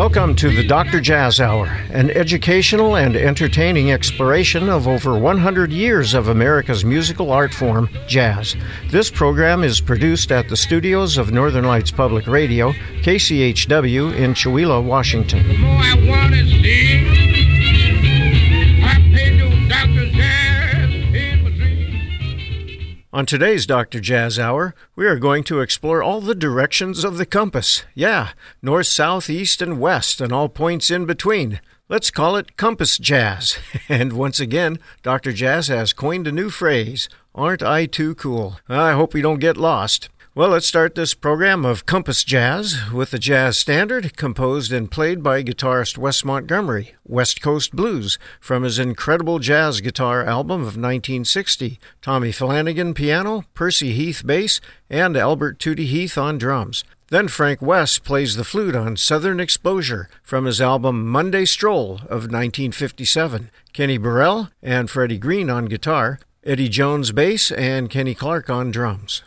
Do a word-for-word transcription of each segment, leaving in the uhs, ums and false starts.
Welcome to the Doctor Jazz Hour, an educational and entertaining exploration of over one hundred years of America's musical art form, jazz. This program is produced at the studios of Northern Lights Public Radio, K C H W in Chewelah, Washington. The more I want to see, I pay no Doctor Jazz in my dreams. On today's Doctor Jazz Hour, we are going to explore all the directions of the compass. Yeah, north, south, east, and west, and all points in between. Let's call it Compass Jazz. And once again, Doctor Jazz has coined a new phrase, "Aren't I too cool?" I hope we don't get lost. Well, let's start this program of Compass Jazz with the jazz standard composed and played by guitarist Wes Montgomery, West Coast Blues, from his incredible jazz guitar album of nineteen sixty. Tommy Flanagan piano, Percy Heath bass, and Albert Tootie Heath on drums. Then Frank West plays the flute on Southern Exposure from his album Monday Stroll of nineteen fifty-seven. Kenny Burrell and Freddie Green on guitar, Eddie Jones bass, and Kenny Clark on drums.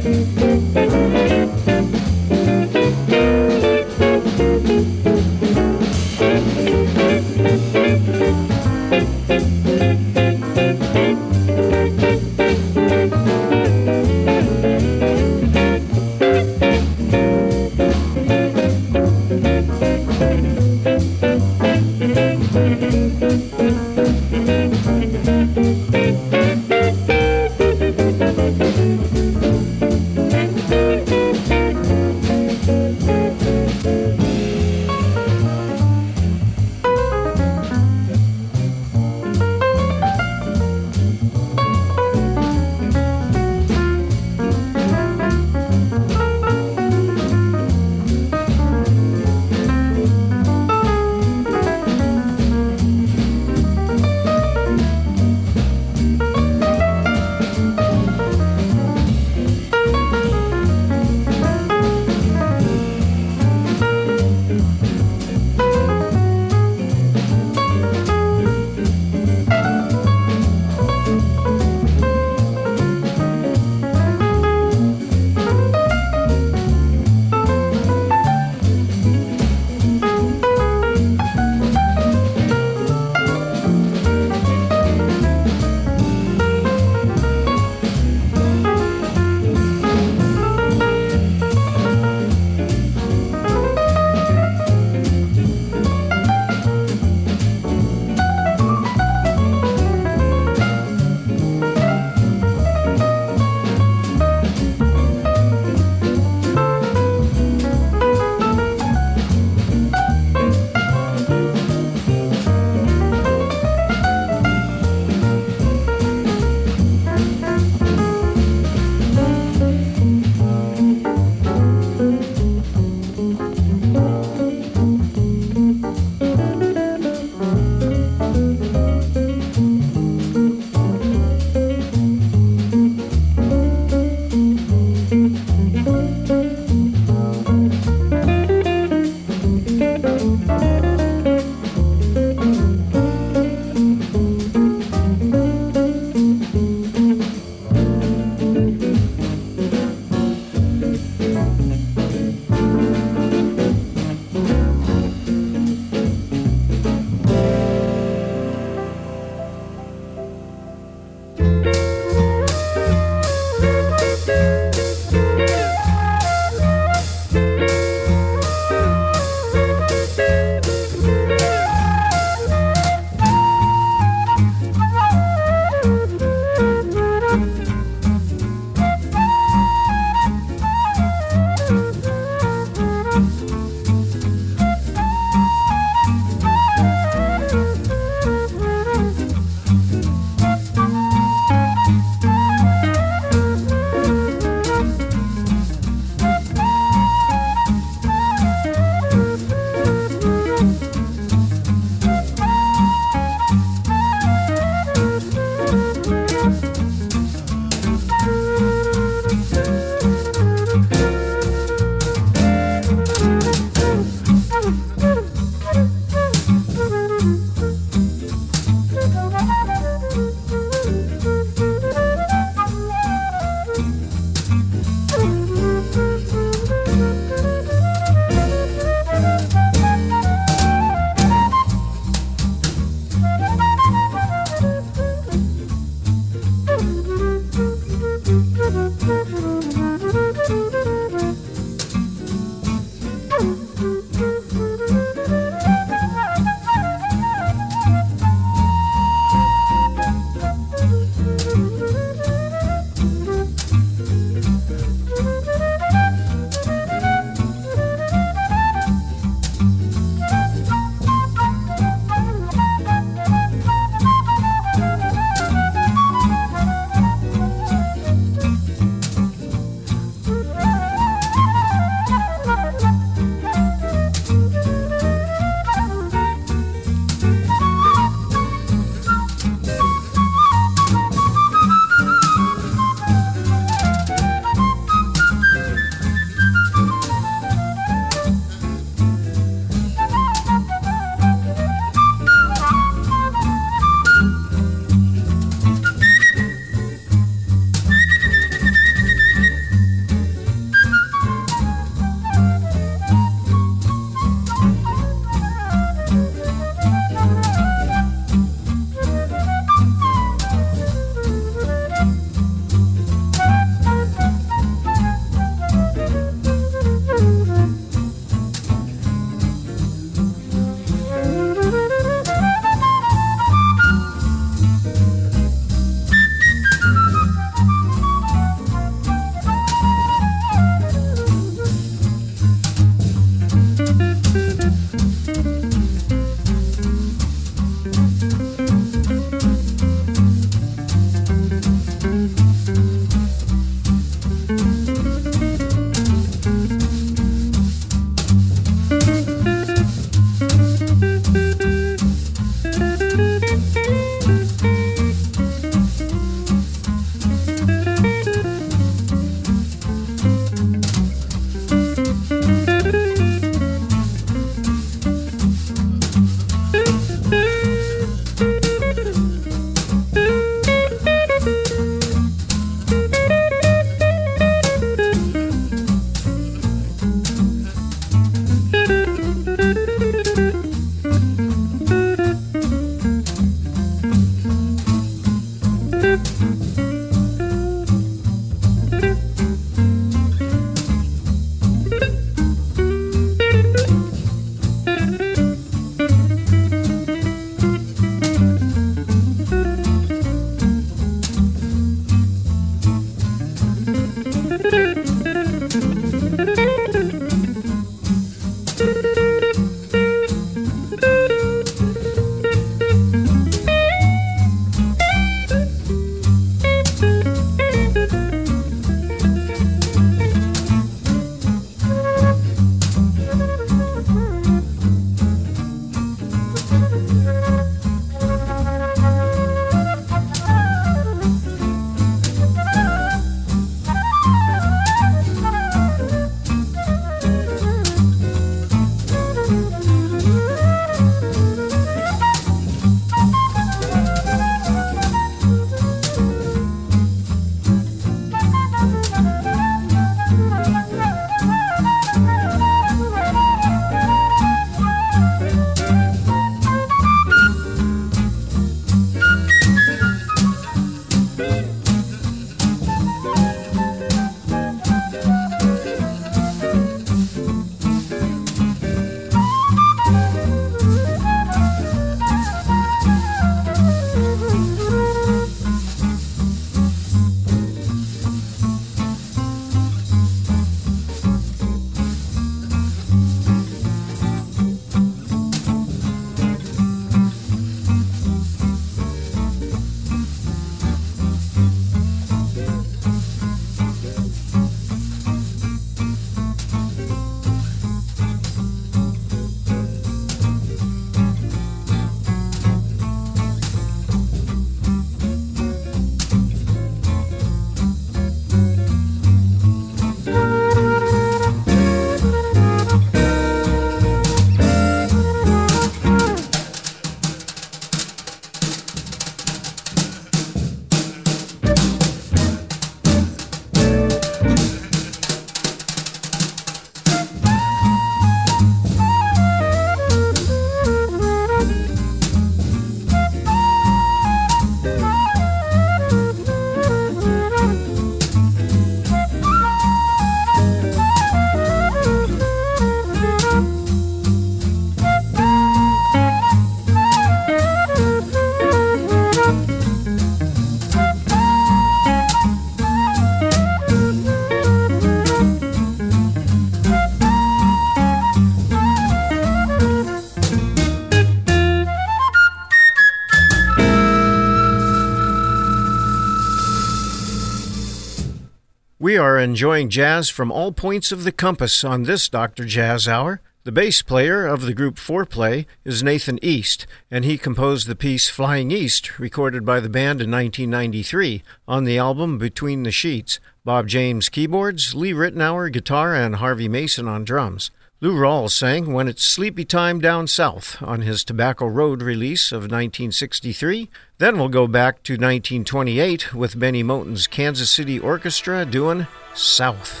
We are enjoying jazz from all points of the compass on this Doctor Jazz Hour. The bass player of the group Foreplay is Nathan East, and he composed the piece Flying East, recorded by the band in nineteen ninety-three on the album Between the Sheets. Bob James keyboards, Lee Ritenour guitar, and Harvey Mason on drums. Lou Rawls sang When It's Sleepy Time Down South on his Tobacco Road release of nineteen sixty-three. Then we'll go back to nineteen twenty-eight with Benny Moten's Kansas City Orchestra doing South.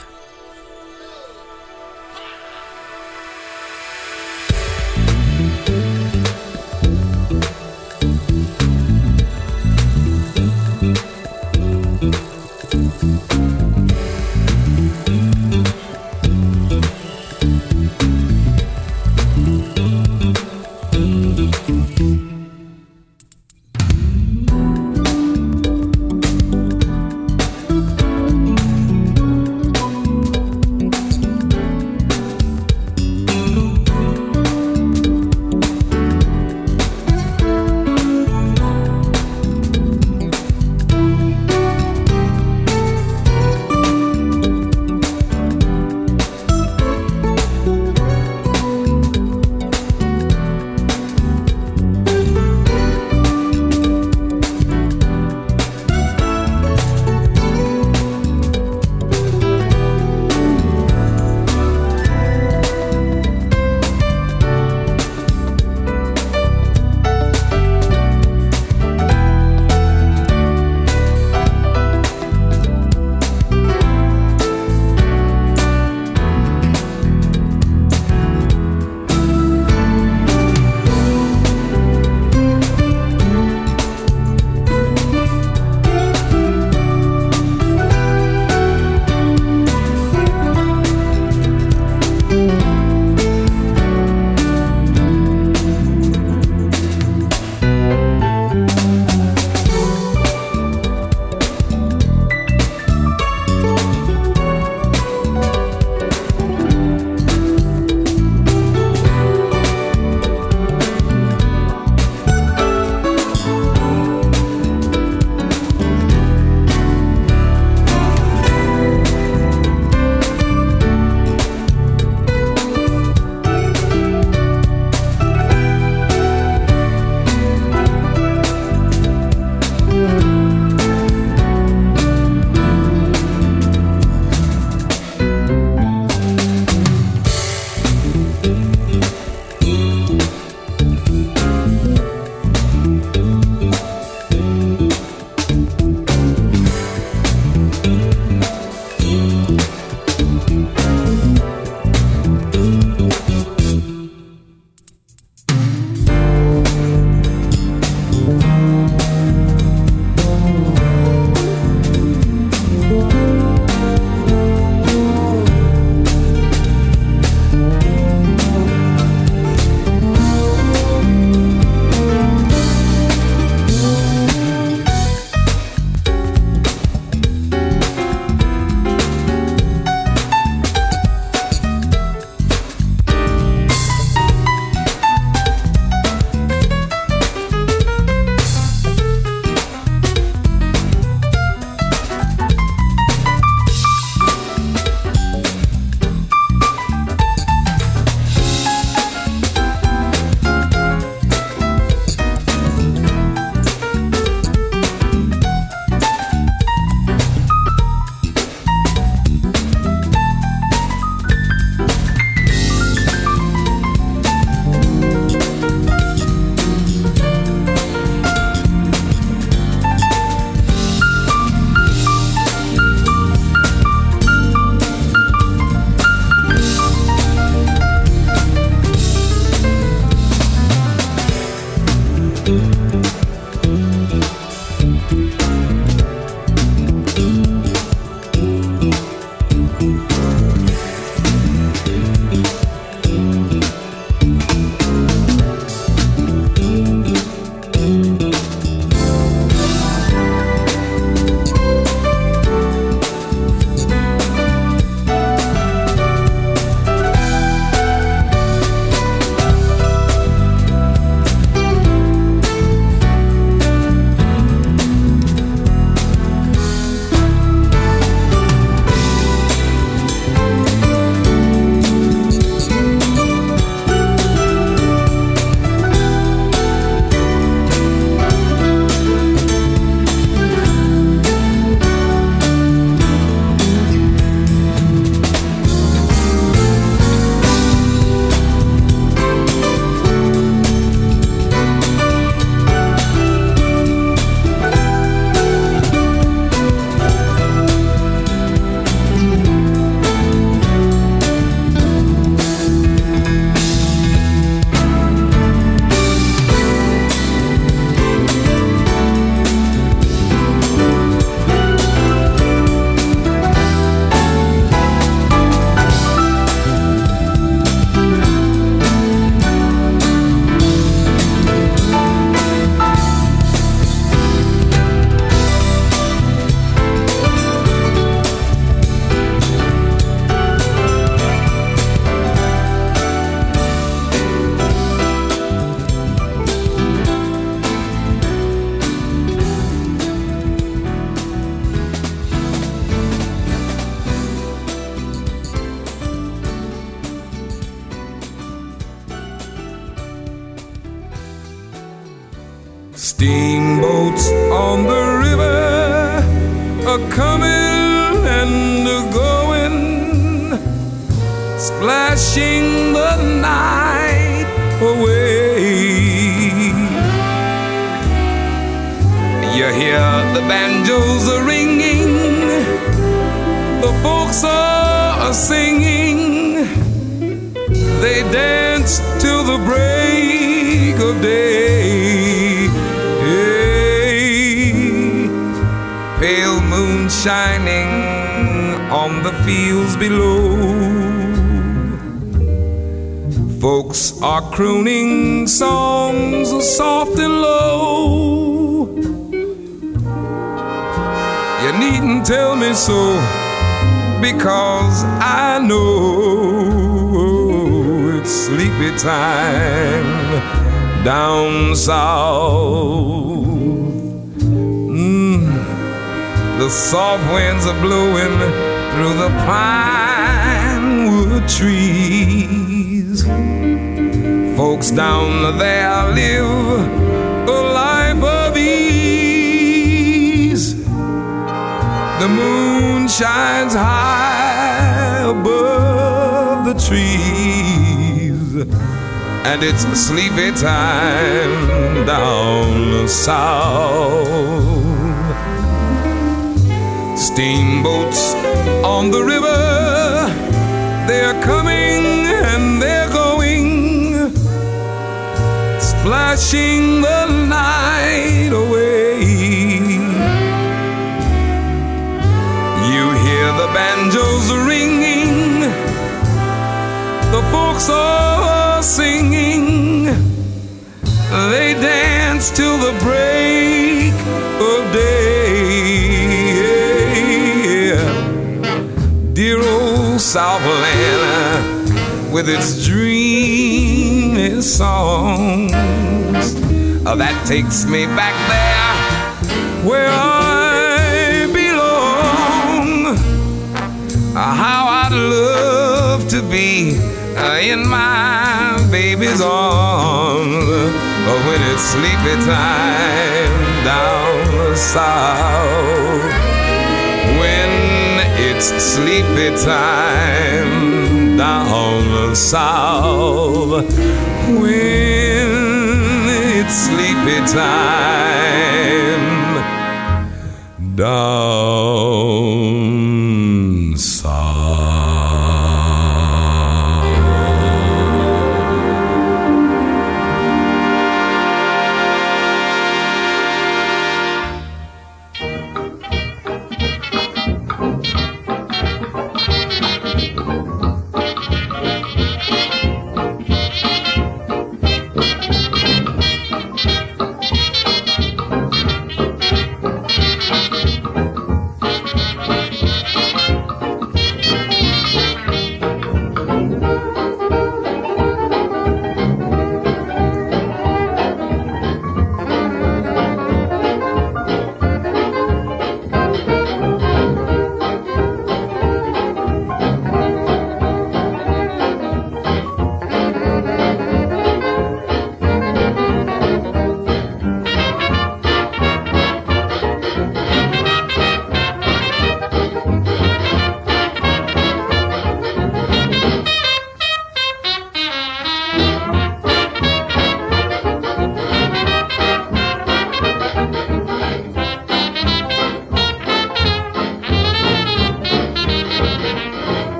Steamboats on the river are coming and a going, splashing the night away. You hear the banjos are ringing, the folks are singing, they dance till the break of day. Hey, pale moon shining on the fields below, folks are crooning songs soft and low. You needn't tell me so, because I know it's sleepy time down south. Mm, the soft winds are blowing through the pine wood trees. Folks down there live a life of ease. The moon shines high above the trees, and it's sleepy time down south. Steamboats on the river, they're coming and they're going, splashing the night away. The banjos are ringing, the folks are singing, they dance till the break of day. Dear old Southland with its dreamy songs, that takes me back there where I belong. How I'd love to be in my baby's arms when it's sleepy time down south. When it's sleepy time down south. When it's sleepy time down south.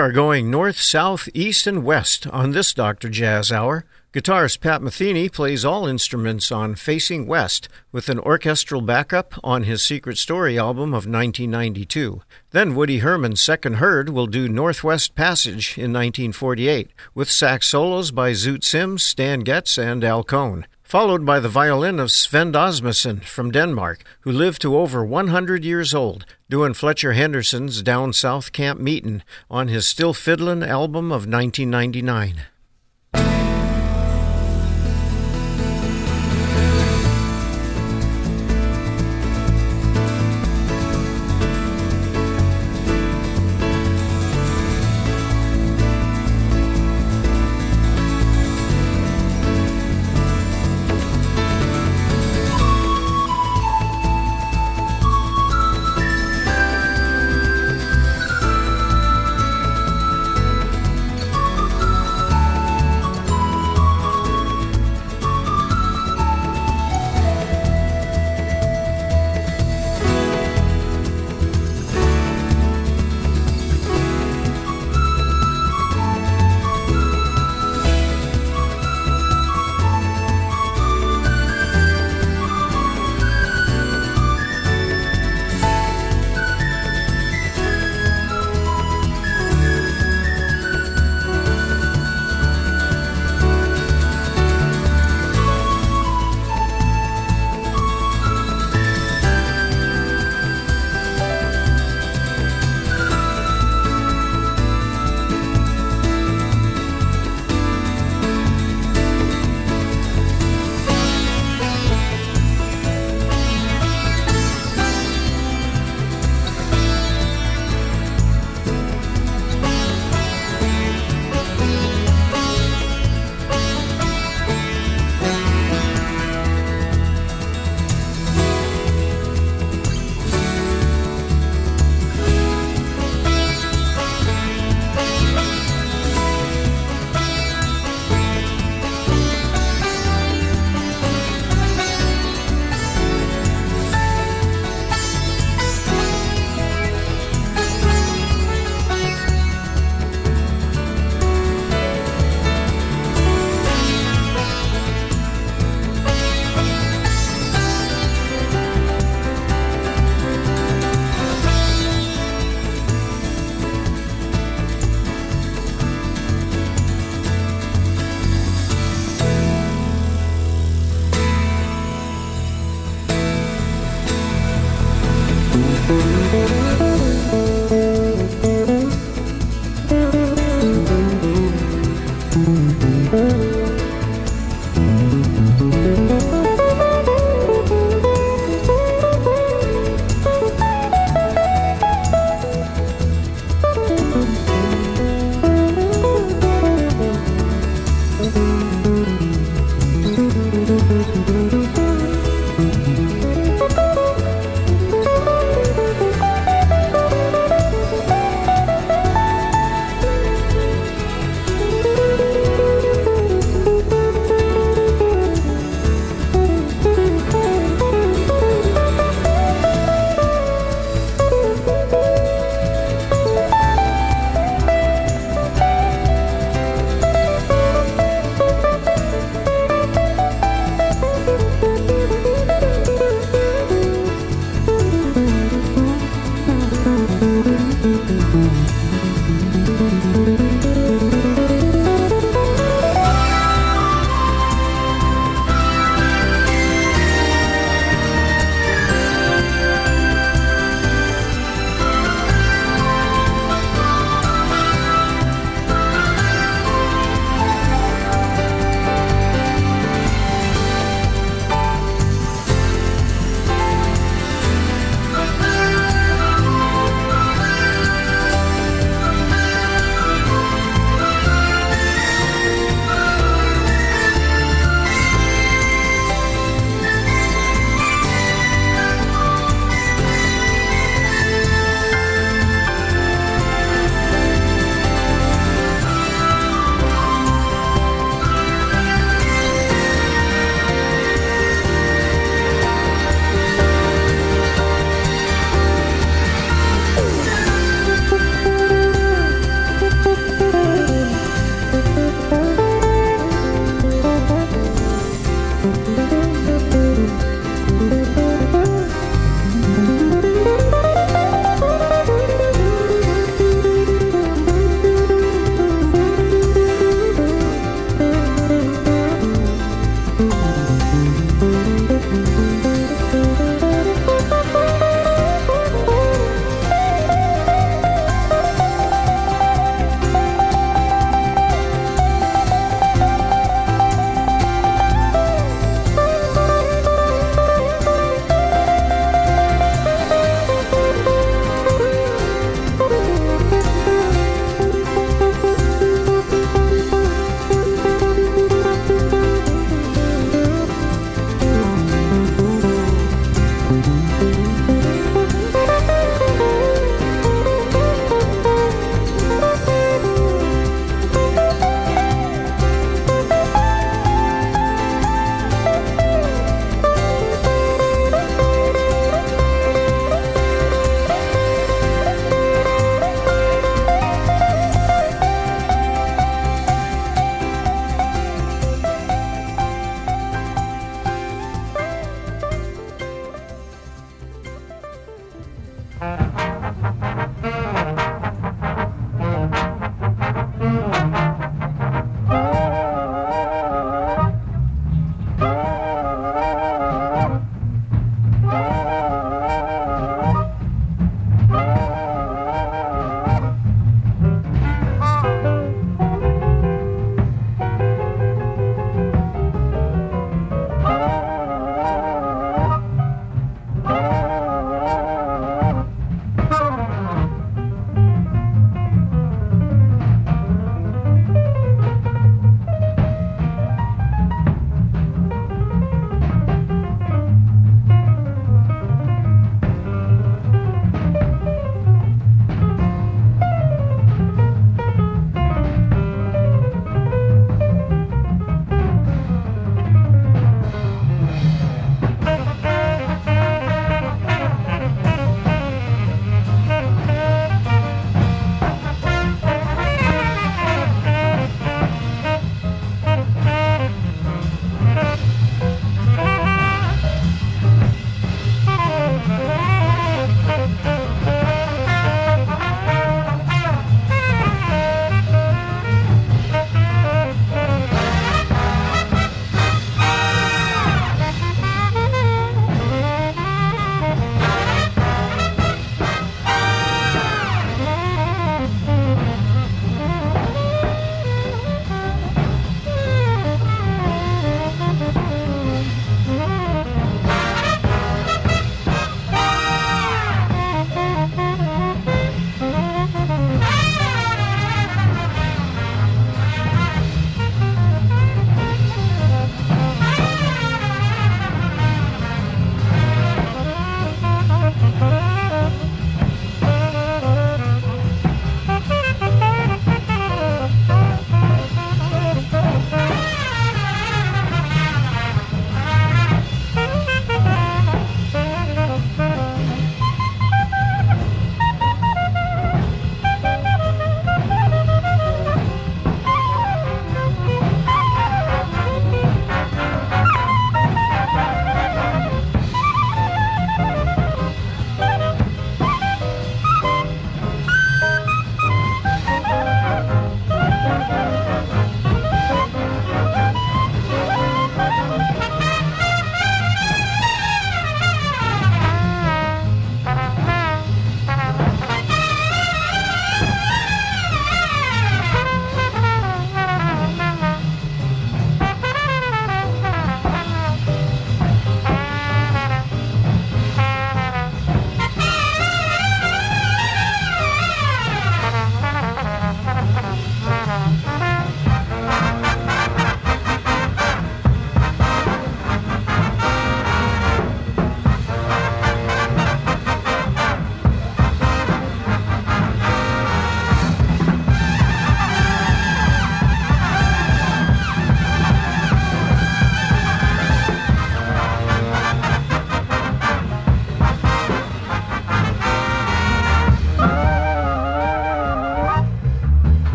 are going north, south, east, and west on this Doctor Jazz Hour. Guitarist Pat Metheny plays all instruments on Facing West with an orchestral backup on his Secret Story album of nineteen ninety-two. Then Woody Herman's Second Herd will do Northwest Passage in nineteen forty-eight with sax solos by Zoot Sims, Stan Getz, and Al Cohn, followed by the violin of Sven Asmussen from Denmark, who lived to over one hundred years old, doing Fletcher Henderson's Down South Camp Meetin' on his Still Fiddlin' album of nineteen ninety-nine.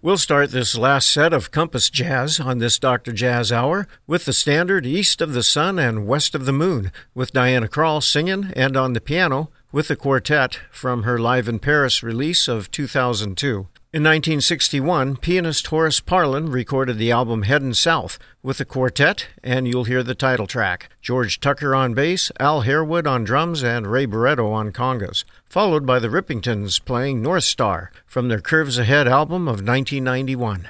We'll start this last set of Compass Jazz on this Doctor Jazz Hour with the standard East of the Sun and West of the Moon, with Diana Krall singing and on the piano with the quartet from her Live in Paris release of two thousand two. In nineteen sixty-one, pianist Horace Parlan recorded the album Headin' South with the quartet, and you'll hear the title track. George Tucker on bass, Al Harewood on drums, and Ray Barretto on congas, followed by the Rippingtons playing North Star from their Curves Ahead album of nineteen ninety-one.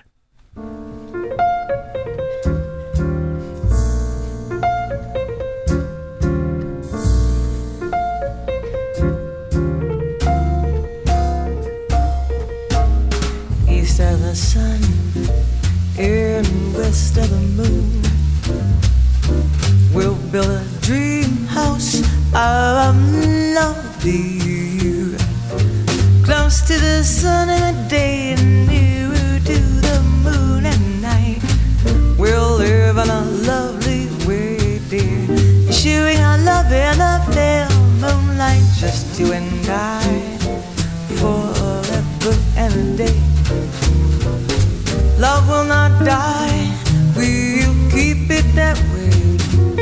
East of the sun and west of the moon, we'll build a dream house of love, dear, close to the sun in the day and nearer to the moon at night. We'll live in a lovely way, dear, sharing our love in the pale moonlight, just you and I, forever and a day. Love will not die, we'll keep it that way.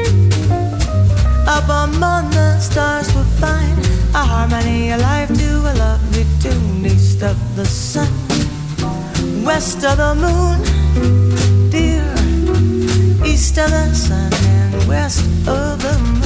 Up among the stars we'll find a harmony, a life to a lovely tune. East of the sun, west of the moon, dear. East of the sun and west of the moon.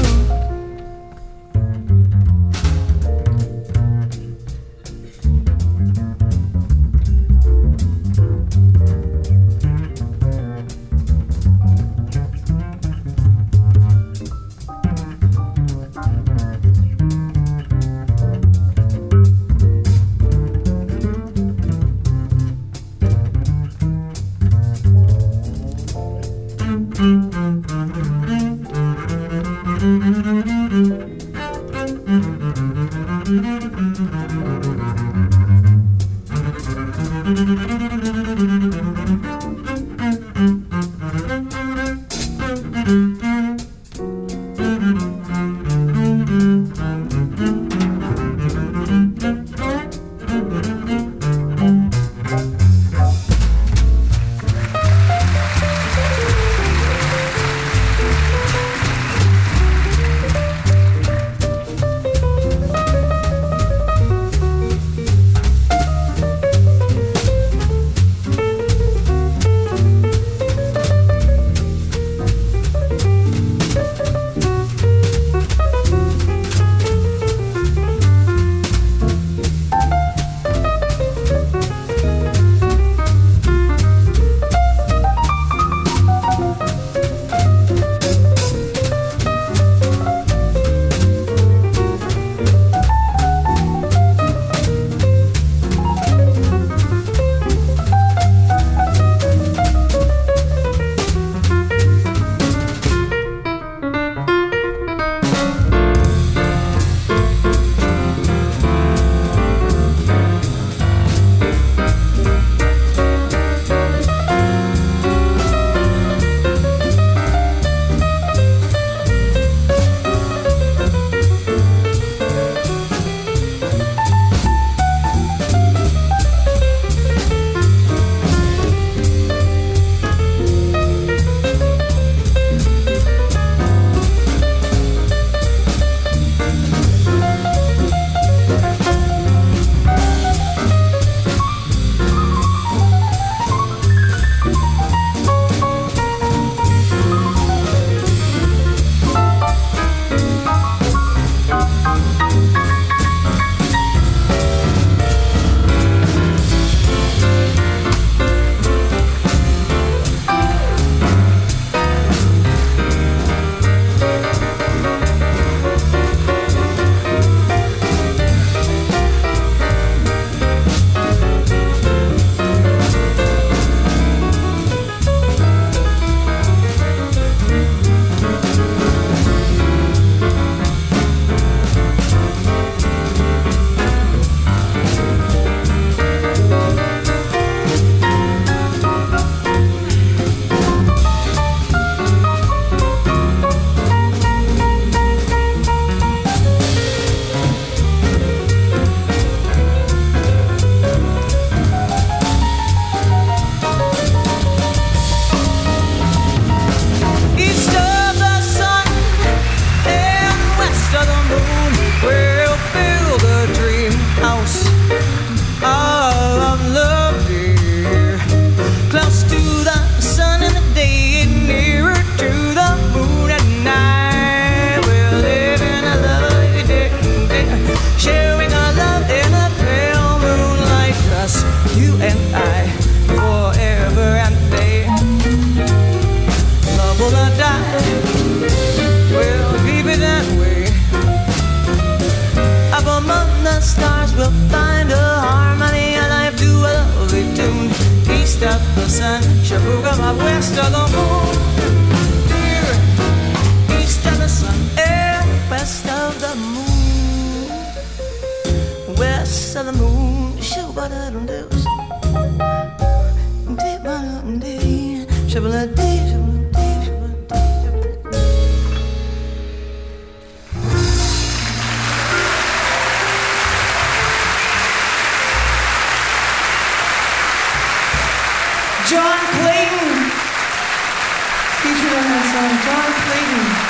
you and I, forever and day. Love will not die, we'll keep it that way. Up among the stars we'll find a harmony, a life to a lovely tune. East of the sun, Shabuga, west of the moon. Here, east of the sun, and west of the moon. West of the moon, Shabba-da-dum-doo. Dee-ba-dum-dee, Shabba-da-dee, Shabba-da-dee, Shabba-da-dee. John Clayton, featured on that song, John Clayton.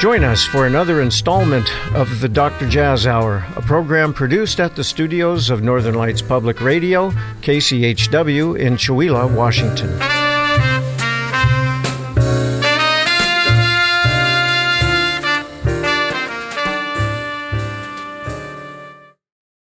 Join us for another installment of the Doctor Jazz Hour, a program produced at the studios of Northern Lights Public Radio, K C H W in Chewelah, Washington.